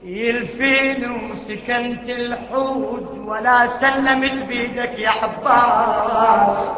يلفين وسكنت الحوت ولا سلمت بيدك يا عباس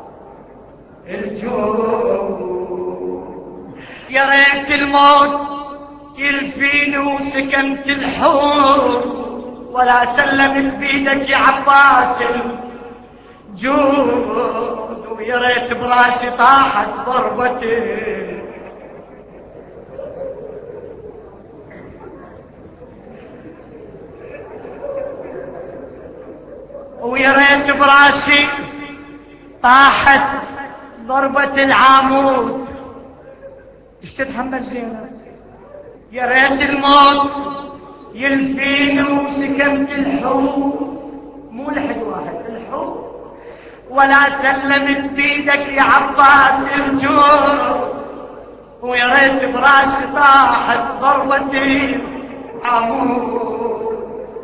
الجود. يا ريت الموت يلفين وسكنت الحوت ولا سلمت بيدك يا عباس الجود. ويا ريت براسي طاحت ضربتي ويا ريت براسي طاحت ضربة العامود. ايش تتحمل زينب؟ يا ريت الموت يلفيني وسكمت الحوت، مو لحد واحد الحوت، ولا سلمت بيدك يا عباس الجور. ويا ريت براسي طاحت ضربتي عمود،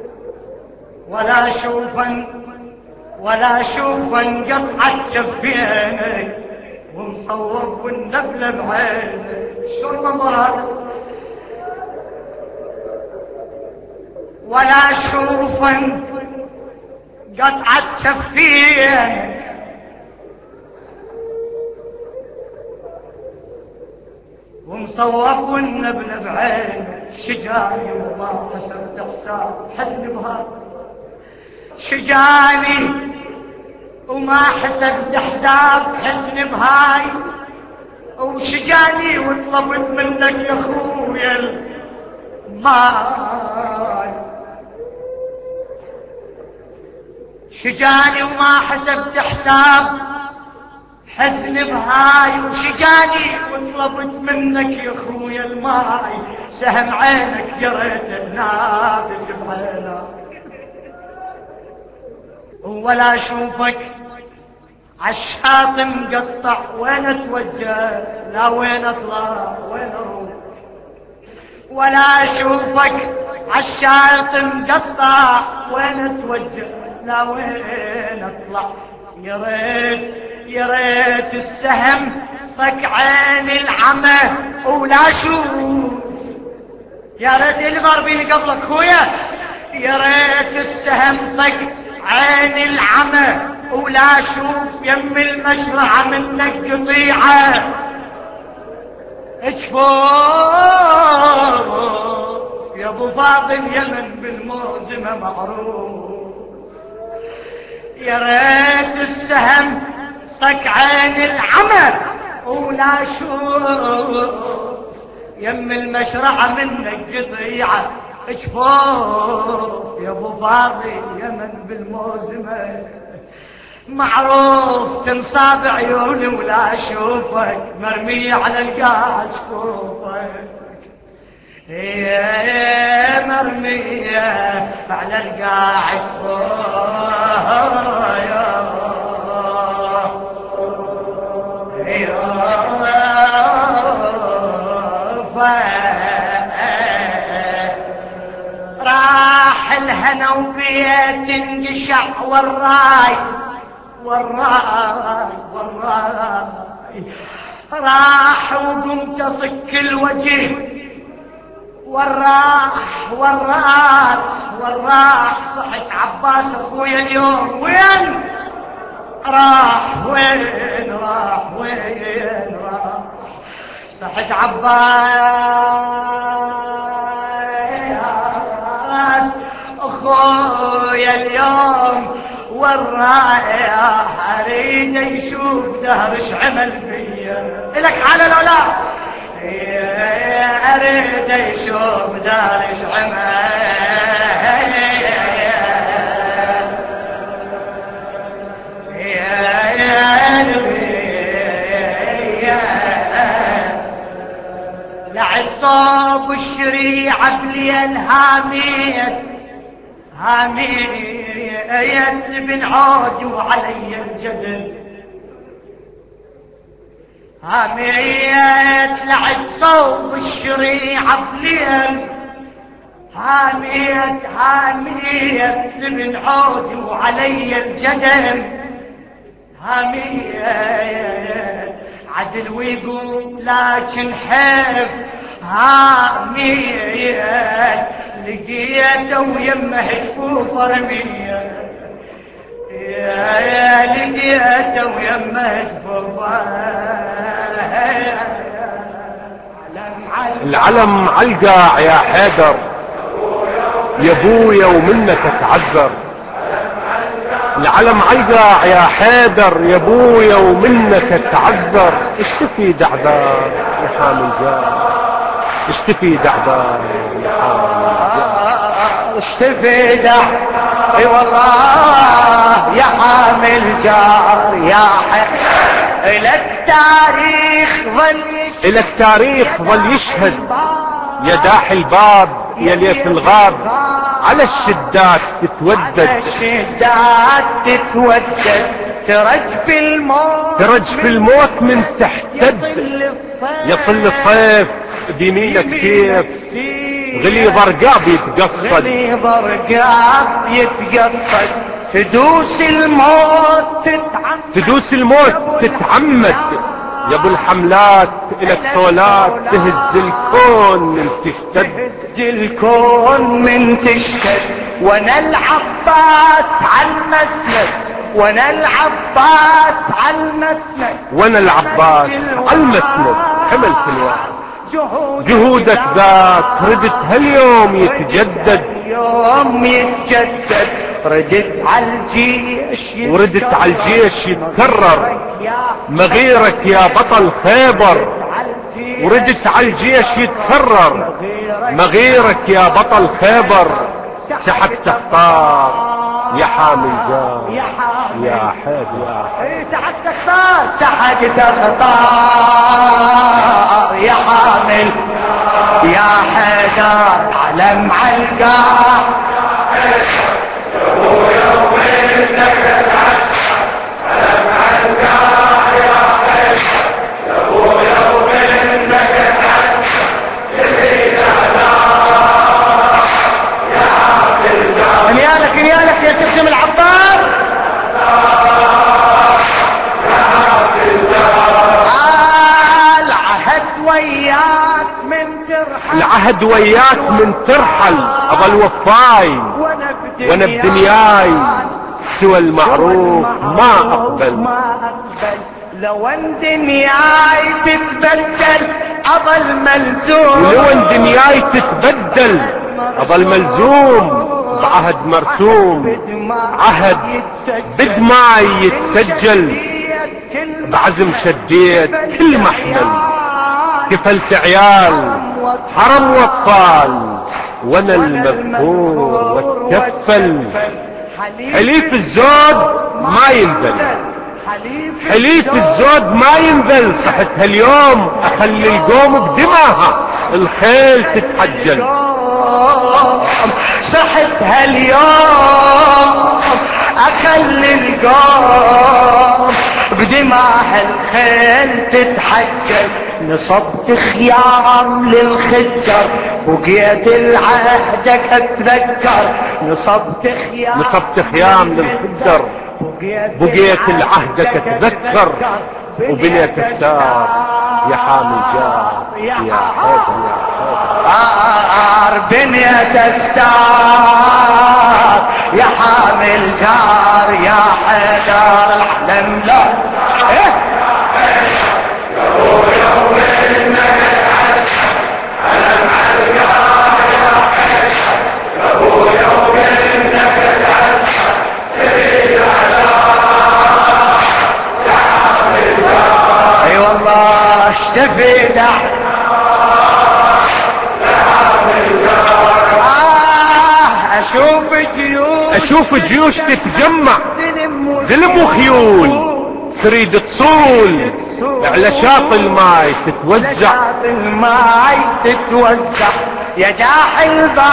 ولا اشوفن قطعت جفينك ومصوب والنبله بعينك. شلون منظرك؟ ولا اشوفن قطعت جفينك ومصوب والنبله بعينك. شجاني وما حسبت حساب حزن بهذا، شجاني وما حسبت حساب حزن بهاي، وشجاني وطلبت منك يا اخويا الماي. شجاني وما حسبت حساب حزن بهاي، وشجاني وطلبت منك يا اخويا الماي. سهم عينك يا ريت النابت بعينك، ولا اشوفك عالشاطئ مقطع وين اتوجه، لا وين اطلع وين اروح. ولا اشوفك عالشاطئ مقطع وين اتوجه، لا وين اطلع. يا ريت السهم صك عين العمى ولا اشوف. يا ريت اللي ضاربيني قبلك خويا، يا ريت السهم صك عين العمى ولا اشوف يم المشرعة منك قطيعة. اجفوف يا ابو فاضل يمن بالموزمة معروف. يا ريت السهم صك عين العمى ولا اشوف يم المشرعة منك قطيعة. اجفوف يا ابو فاضل يمن بالموزمة معروف. تنصاب عيوني ولا اشوفك مرمية على القاع جفوفك. هي مرمية على القاع راح الهنا وبيت انقشع والراي راح وقمت اصك الوجه والراح صحت عباس اخويا اليوم وين راح صحت عباس اخويا اليوم والرايح اريد يشوف دهرش عمل فيا. الك على لو لا اريد يشوف دهرش عمل لعد صوب الشريعة بليل هاميت بن عود وعلي الجدل هاميت. لعد صوب الشريعة بليل هاميت بن عود وعلي الجدل هاميت. عدل ويقول لكن حيف هاميت لقيته ويمه جفوفه رميه، يا لقيته ويمه جفوفه. العلم عالقاع يا حيدر يا ابويا ومنك اتعذر. العلم عالقاع يا حيدر يا ابويا ومنك اتعذر. ايش تفيد اعذار يا حامل جار، ايش تفيد اعذار يا حامل جار، ايش تفيد اي والله يا حامل جار يا إلك تاريخ ظل يشهد، إلك تاريخ ظل يشهد يا داحي الباب يا ليت الغاب. على الشدات تتودد، على الشدات تتودد، ترج الموت، ترج في الموت من تحتد. يصل الصيف بيمينك سيف، غليظ رقاب يتقصد، غليظ رقاب يتقصد. تدوس الموت تتعمد، تدوس الموت تتعمد. يا ابو الحملات الك صولات تهز الكون من تشتد، تهز الكون من تشتد. وانا العباس عالمسند، وانا العباس عالمسند، وانا العباس عالمسند حمل في الوعد. جهودك ذاك ردت هاليوم يتجدد، يوم يتجدد. ردت عالجيش وردت عالجيش يتكرر. مغيرك يا بطل خيبر، وردت عالجيش يتكرر. مغيرك يا بطل خيبر، سحبت تختار يا حامل جار يا حيدر يا حيدر. سحبت تختار، سحبت تختار يا حامل يا حيدر. علم عالقاع نيالك نيالك يا ترسم العباس. العهد وياك من ترحل، العهد وياك من ترحل. اظل وفاي وانا بدنياي سوى المعروف ما اقبل. لو ان دنياي تتبدل اظل ملزوم، ولو ان دنياي تتبدل اظل ملزوم بعهد مرسوم. عهد بدماي يتسجل، بعزم شديت كل محمل. كفلت عيال حرم واطفال وانا المذكور واتكفل. حليف الزود ما ينذل، حليف الزود ما ينذل. صحت هاليوم اخلي القوم بدماها الخيل تتحجل. صحت هاليوم اخلي القوم بدماها الخيل تتحجل. نصبت خيام للخدر وقيت العهدك اتذكر. نصبت خيام للخدر بقيت العهدك اتذكر. وبنيت استار يا حامل جار يا حيدر يا حيدر. بنيت استار يا حامل جار يا حيدر. العلم لا اي والله اشتفيت اشوف جيوش تتجمع زلم وخيول تريد تصول على شاطئ الماي تتوزع. الماي تتوزع يا داحي الباب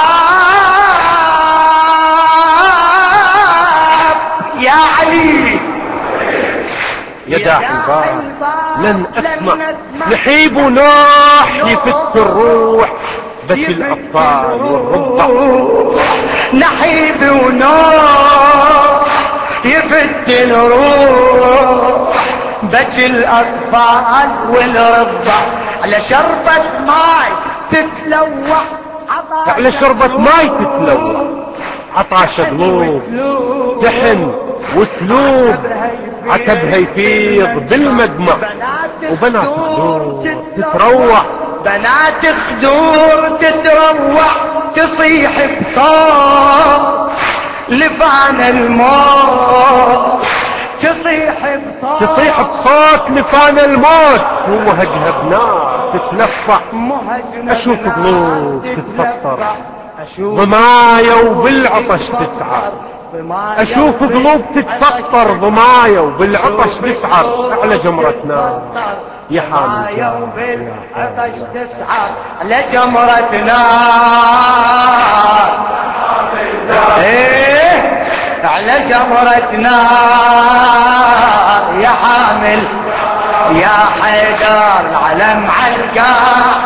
يا علي يا داحي الباب. لن اسمع نحيب ونوح يفك الروح بكي الاطفال والرضع. نحيب ونوح يفك الروح بكي الاطفال والرضع. على شربة ماي تتلوح على شربة ماي تتلوع، عطاش قلوب تحن وتلوب، عتبها يفيض بالمدمع، وبنات خدور تتروع، بنات خدور تتروع، تصيح بصوت لفان الموت، تصيح بصوت لفان الموت، ومهجها بنار تتلفع، اشوف قلوب تتفطر ضمايا وبالعطش تسعر، اشوف قلوب تتفطر ضمايا وبالعطش تسعر، على جمرة نار يا حامل جار بالعطش تسعر، على جمرة نار، ايه على جمرة نار يا حامل يا حيدر، العلم علقا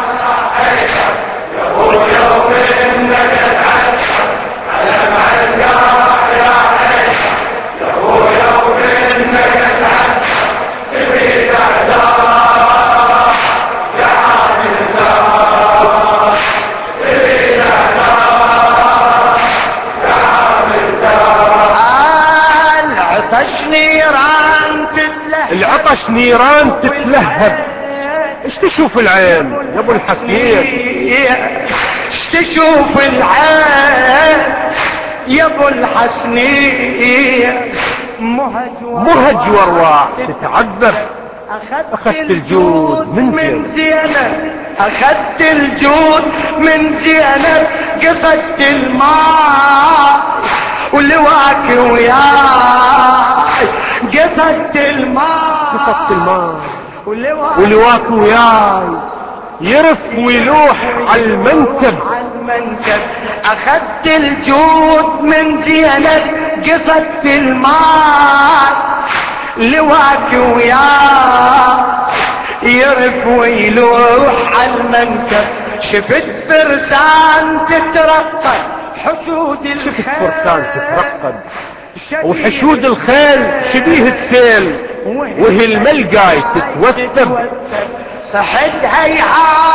ويوم انك تعشق علم علقا يا حيدر، ويوم انك تعشق تبيد اعداء يا حامل دار، تبيد اعداء يا حامل دار. العطش نيران تتلهب، العطش نيران تتلهب، ايش تشوف العين يا ابو الحسنين؟ ايش تشوف العين يا ابو الحسنين؟ مهج وارواح تتعذب، اخذت الجود من زينب، اخذت الجود من زينب، قصدت الماء ولواك وياي، قصدت الماء ولواك وياي، يرف ويلوح على المنكب، اخذت الجود من زينب، قصدت الماء لواك وياي، يرف ويلوح على المنكب، شفت فرسان تترقب حشود الخيل، شفت فرسان تترقب وحشود الخيل شبيه السيل، وهي الملقاي تتوثب، صحت هيهات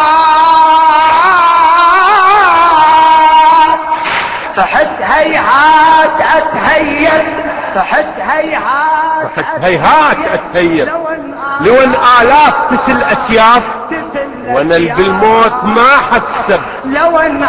صحت هيهات اتهيب، صحت هيهات اتهيب، لو ان الاف تسل اسياف، وانا بالموت ما حسب، لو ان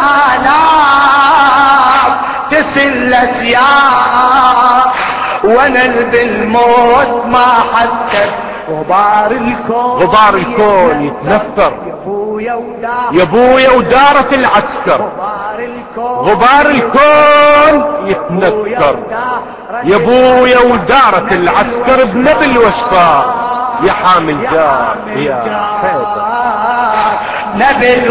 الاف تسل اسياف، وانا بالموت ما حسب. غبار الكون يتنثر يا ابويا ودارة العسكر، غبار الكون يتنثر يا ابويا ودارة العسكر، بنبل وشفار يا حامل جار يا حيدر، نبل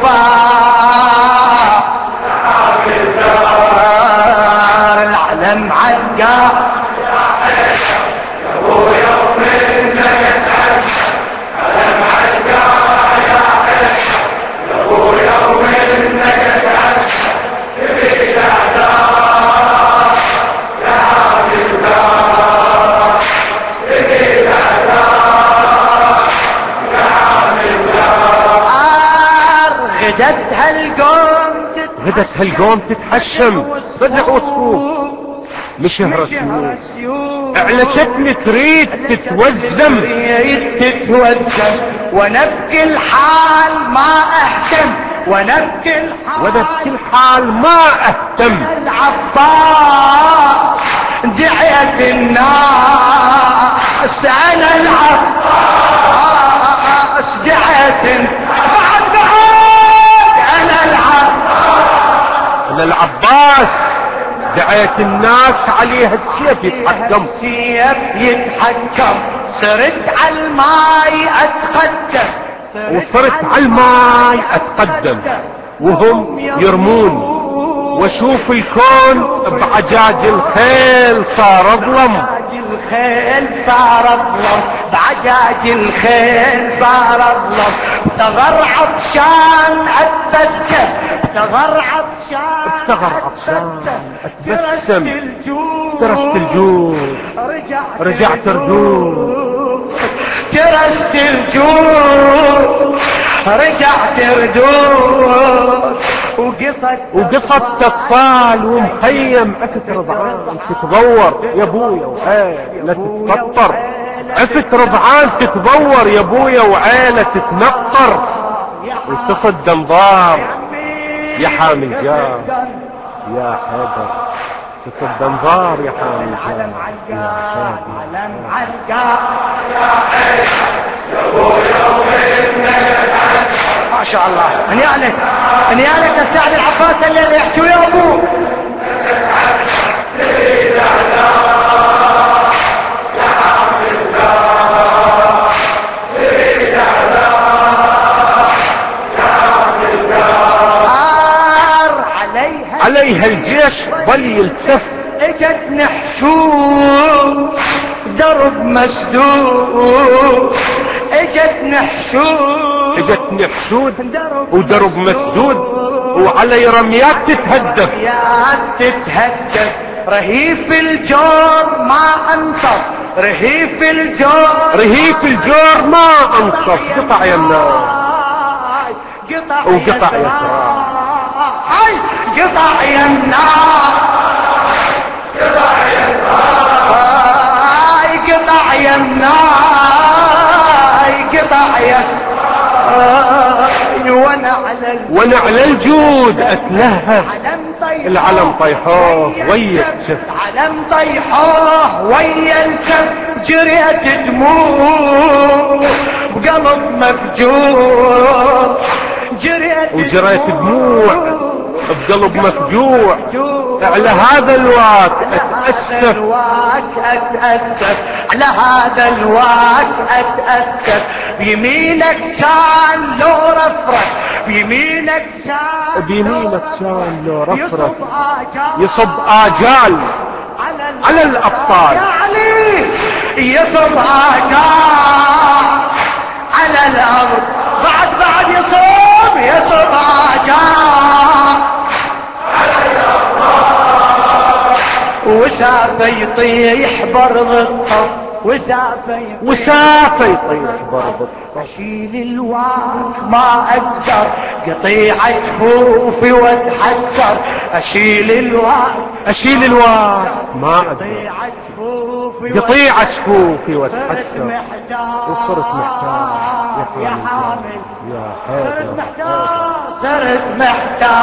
وشفار يا حامل جار، العلم علقا يا حيدر، يا ابويا ومنك تعشق علم علقا يا حيدر، يا ابويا ومنك تعشق تبيد اعداء يا حامل جار، تبيد اعداء يا حامل جار. غدت هالقوم تتحشم، فزع وصفوف مشهر سيوف، على شكل تريد تتوزم، ونبكي الحال ما اهتم، ونبكي الحال ما اهتم، العباس دعيت الناس، انا العباس دعيت انا العباس دعيت الناس عليها السيف يتحكم، صرت على الماي اتقدم، وصرت على الماي اتقدم، وهم يرمون، واشوف الكون بعجاج الخيل صار اظلم، بعجاج الخيل صار اظلم، ثغر عطشان اتبسم، ثغر عطشان اتبسم، ترست الجود رجعت ردود، ترست الجود رجعت ردود وقصة اطفال ومخيم عفت رضعان تتضور يا ابويا وعيلة تتفطر، عفت رضعان تتضور يا ابويا وعيلة تتنقر، وتصد انظار يا حامي الجار يا حيدر، تصد انظار يا حامي الجار يا حيدر. ما شاء الله انيالك السعد العباس اللي يحكوا يا ابو عليها الجيش ظل يلتف، اجت نحشوم درب مسدود، اجت نحشود ودرب مسدود، وعلي رميات تتهدف، رهيف الجور ما انصف، رهيف الجور ما انصف، قطع يمنا وقطع يسار، قطع يمنا قطع يمنا قطع يسار، وانا على الجود اتلهف، العلم طيحوه ويا الكف، علم طيحوه ويا الكف، جريت دموع بقلب مفجوع، وجريت دموع بقلب مفجوع، على هذا الواك اتأسف، على هذا الواك اتأسف، بيمينك كان لو رفرف، بيمينك كان لو رفرف، يصب آجال على الأبطال، يا علي يصب آجال على الأرض، بعد يصب آجال على الأرض، وسافة يطيح برض الطف، وسافة يطيح برض الطف، اشيل الواك ما اقدر، قطيعة جفوفي واتحسر، اشيل الواك ما اقدر، قطيعة جفوفي واتحسر، وصرت محتاج يا حامل يا حيدر، صرت محتاج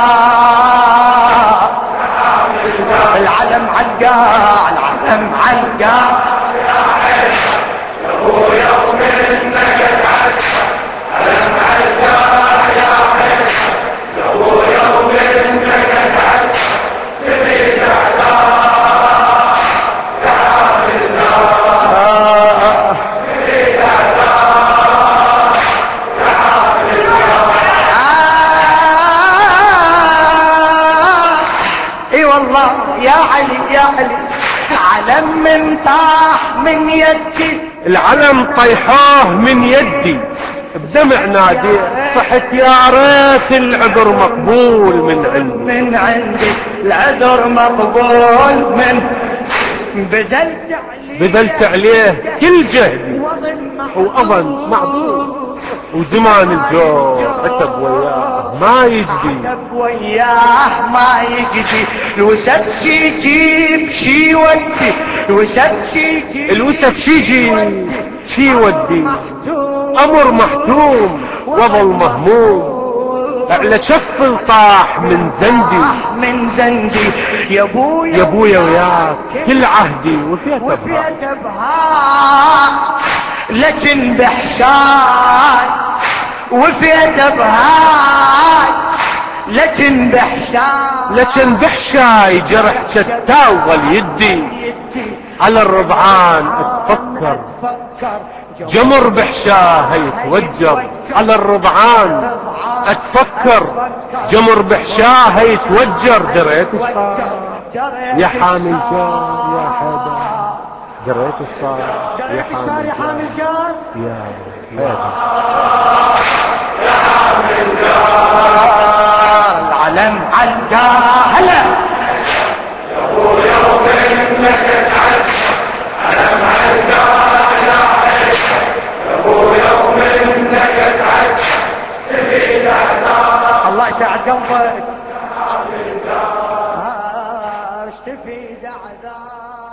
العلم عالقاع، العلم عالقاع يا ابويا ومنك العلم عالقاع يا ابويا ومنك العلم تريد اعلام يا الله، تريد اعلام يا الله، اي والله يا علي علم من طاح من يدي، العلم طيحوه من يدي، بدمع نادي صحت يا ريت العذر مقبول من عندي العذر مقبول من، بذلت عليه كل جهدي وأظن معذور، وزمان الجور عتب وياه ما يجدي، الوسف شي يجيب شي يودي، الوسف شي يجيب شي يودي، أمر محتوم وظل مهموم، على شف طاح من زندي يا ابويا وياك كل عهدي وفيت ابهاك، لكن بحشاي وفيت ابهاك، لكن بحشاي جرح شتى وظل يدي، على الرضعان اتفكر جمر بحشاه يتوجر، على الرضعان اتفكر جمر بحشاه يتوجر، دريت الصار يا حامي الجار يا حيدر، دريت الصار يا حامي الجار يا حيدر، يا حامي الجار، العلم عالقاه هلا يا ابويا ومنك العلم، علم عالقاه يا حيدر، يا ابويا ومنك العلم قلبك اشتفي دعذار